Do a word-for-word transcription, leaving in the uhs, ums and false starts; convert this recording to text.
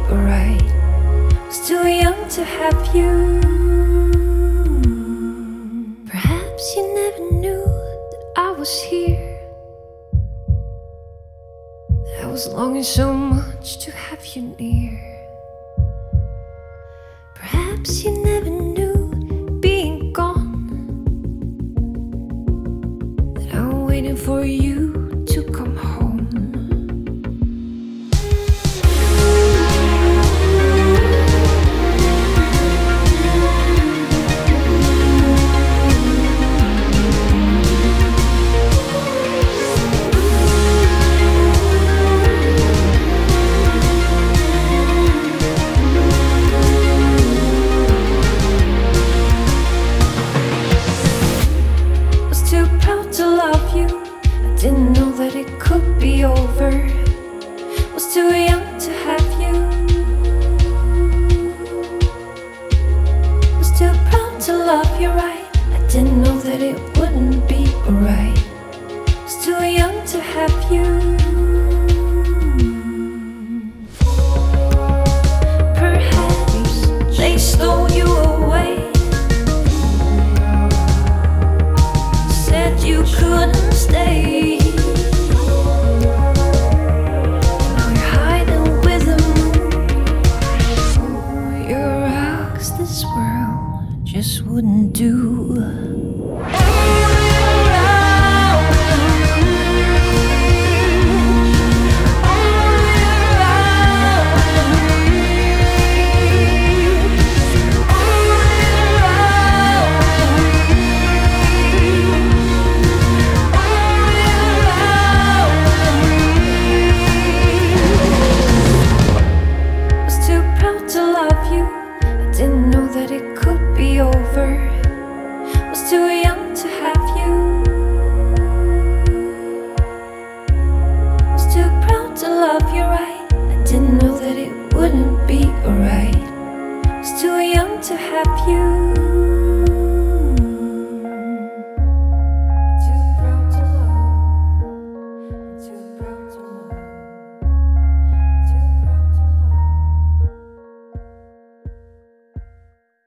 right. Was too young to have you. Perhaps you never knew that I was here, that I was longing so much to have you near. Perhaps you never knew, being gone, that I'm waiting for you to come home. Too proud to love you, I didn't know that it could be over.